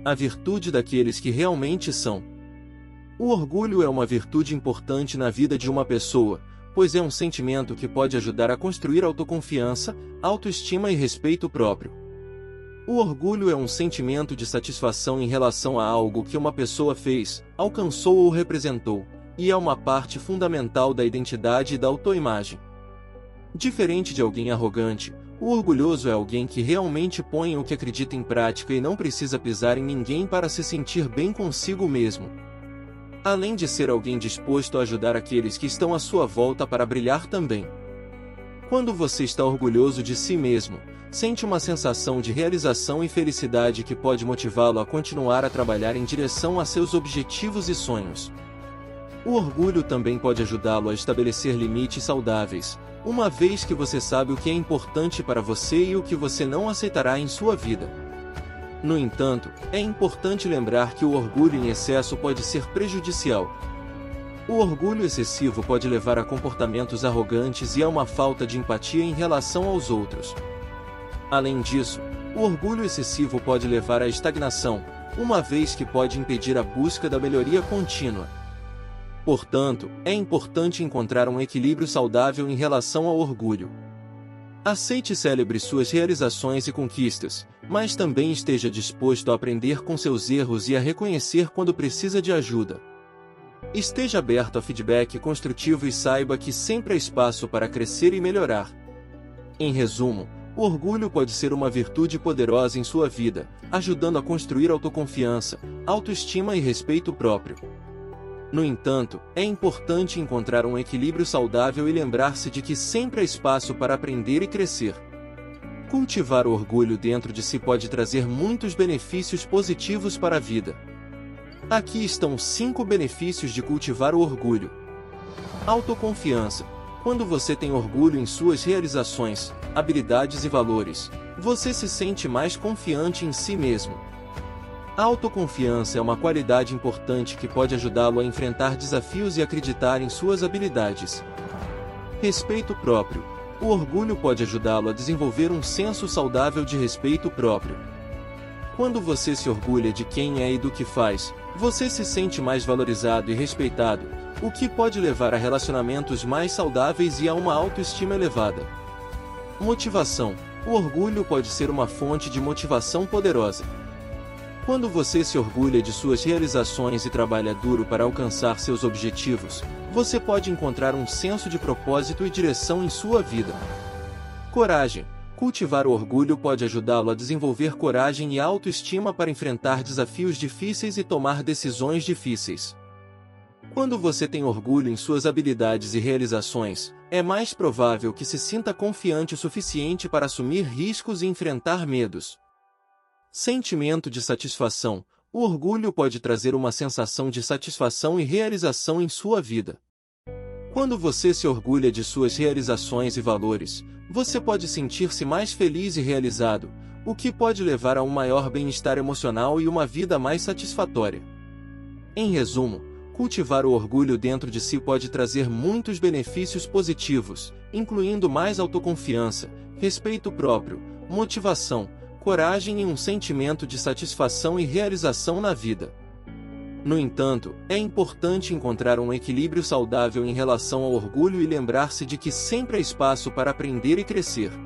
a virtude daqueles que realmente são. O orgulho é uma virtude importante na vida de uma pessoa, pois é um sentimento que pode ajudar a construir autoconfiança, autoestima e respeito próprio. O orgulho é um sentimento de satisfação em relação a algo que uma pessoa fez, alcançou ou representou, e é uma parte fundamental da identidade e da autoimagem. Diferente de alguém arrogante, o orgulhoso é alguém que realmente põe o que acredita em prática e não precisa pisar em ninguém para se sentir bem consigo mesmo. Além de ser alguém disposto a ajudar aqueles que estão à sua volta para brilhar também. Quando você está orgulhoso de si mesmo, sente uma sensação de realização e felicidade que pode motivá-lo a continuar a trabalhar em direção a seus objetivos e sonhos. O orgulho também pode ajudá-lo a estabelecer limites saudáveis, uma vez que você sabe o que é importante para você e o que você não aceitará em sua vida. No entanto, é importante lembrar que o orgulho em excesso pode ser prejudicial. O orgulho excessivo pode levar a comportamentos arrogantes e a uma falta de empatia em relação aos outros. Além disso, o orgulho excessivo pode levar à estagnação, uma vez que pode impedir a busca da melhoria contínua. Portanto, é importante encontrar um equilíbrio saudável em relação ao orgulho. Aceite e celebre suas realizações e conquistas, mas também esteja disposto a aprender com seus erros e a reconhecer quando precisa de ajuda. Esteja aberto a feedback construtivo e saiba que sempre há espaço para crescer e melhorar. Em resumo, o orgulho pode ser uma virtude poderosa em sua vida, ajudando a construir autoconfiança, autoestima e respeito próprio. No entanto, é importante encontrar um equilíbrio saudável e lembrar-se de que sempre há espaço para aprender e crescer. Cultivar o orgulho dentro de si pode trazer muitos benefícios positivos para a vida. Aqui estão 5 benefícios de cultivar o orgulho. Autoconfiança. Quando você tem orgulho em suas realizações, habilidades e valores, você se sente mais confiante em si mesmo. A autoconfiança é uma qualidade importante que pode ajudá-lo a enfrentar desafios e acreditar em suas habilidades. Respeito próprio. O orgulho pode ajudá-lo a desenvolver um senso saudável de respeito próprio. Quando você se orgulha de quem é e do que faz, você se sente mais valorizado e respeitado, o que pode levar a relacionamentos mais saudáveis e a uma autoestima elevada. Motivação. O orgulho pode ser uma fonte de motivação poderosa. Quando você se orgulha de suas realizações e trabalha duro para alcançar seus objetivos, você pode encontrar um senso de propósito e direção em sua vida. Coragem. Cultivar o orgulho pode ajudá-lo a desenvolver coragem e autoestima para enfrentar desafios difíceis e tomar decisões difíceis. Quando você tem orgulho em suas habilidades e realizações, é mais provável que se sinta confiante o suficiente para assumir riscos e enfrentar medos. Sentimento de satisfação. O orgulho pode trazer uma sensação de satisfação e realização em sua vida. Quando você se orgulha de suas realizações e valores, você pode sentir-se mais feliz e realizado, o que pode levar a um maior bem-estar emocional e uma vida mais satisfatória. Em resumo, cultivar o orgulho dentro de si pode trazer muitos benefícios positivos, incluindo mais autoconfiança, respeito próprio, motivação, coragem e um sentimento de satisfação e realização na vida. No entanto, é importante encontrar um equilíbrio saudável em relação ao orgulho e lembrar-se de que sempre há espaço para aprender e crescer.